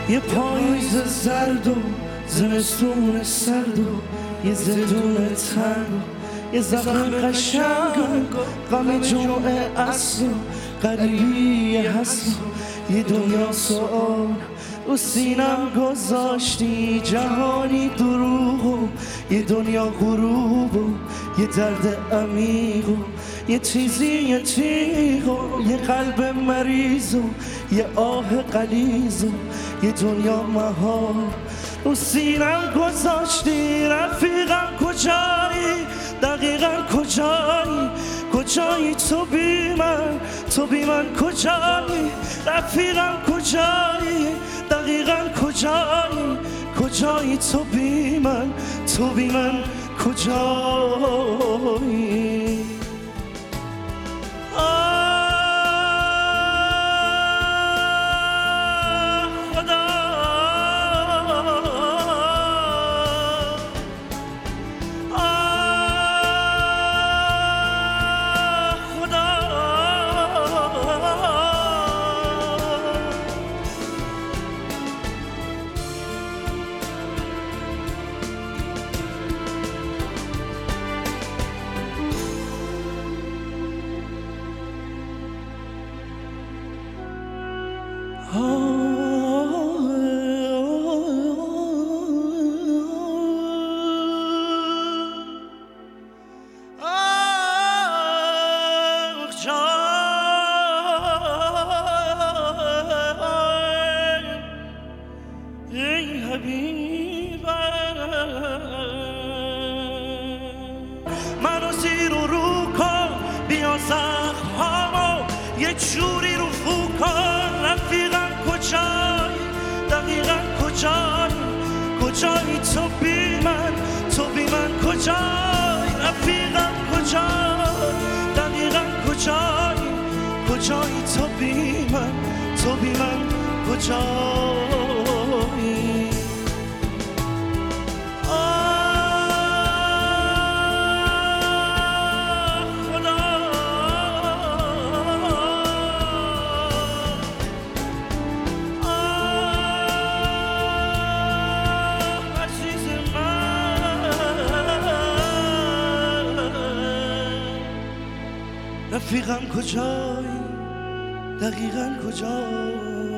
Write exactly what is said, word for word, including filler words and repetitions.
یه پاییز زرد و زمستون سرد و یه زندون تنگ و یه زخم قشنگ و غم جمعه اصل و غریبی هست و یه دنیا سؤال و سینم گذاشتی جهانی دروغ و یه دنیا غروب و یه درد عمیق و یه چیزی یه تیغ و یه قلب مریض و یه آه غلیظ و یه دنیا مهار و سینم گذاشتی. رفیقم کجایی؟ دقیقا کجایی؟ کجایی تو بی من؟ تو بی من کجایی؟ رفیقم کجایی؟ دقیقا کجایی؟ کجایی تو بی من؟ تو بی من کجایی؟ منو زیر و رو کن بیا زخمامو یه جوری رو فو کن. رفیقم کجایی؟ دقیقا کجایی؟ کجایی تو بی من؟ تو بی من کجایی؟ رفیقم کجایی؟ دقیقا کجایی؟ کجایی تو بی من؟ تو بی من کجایی؟ رفیقم کجایی؟ دقیقا کجایی؟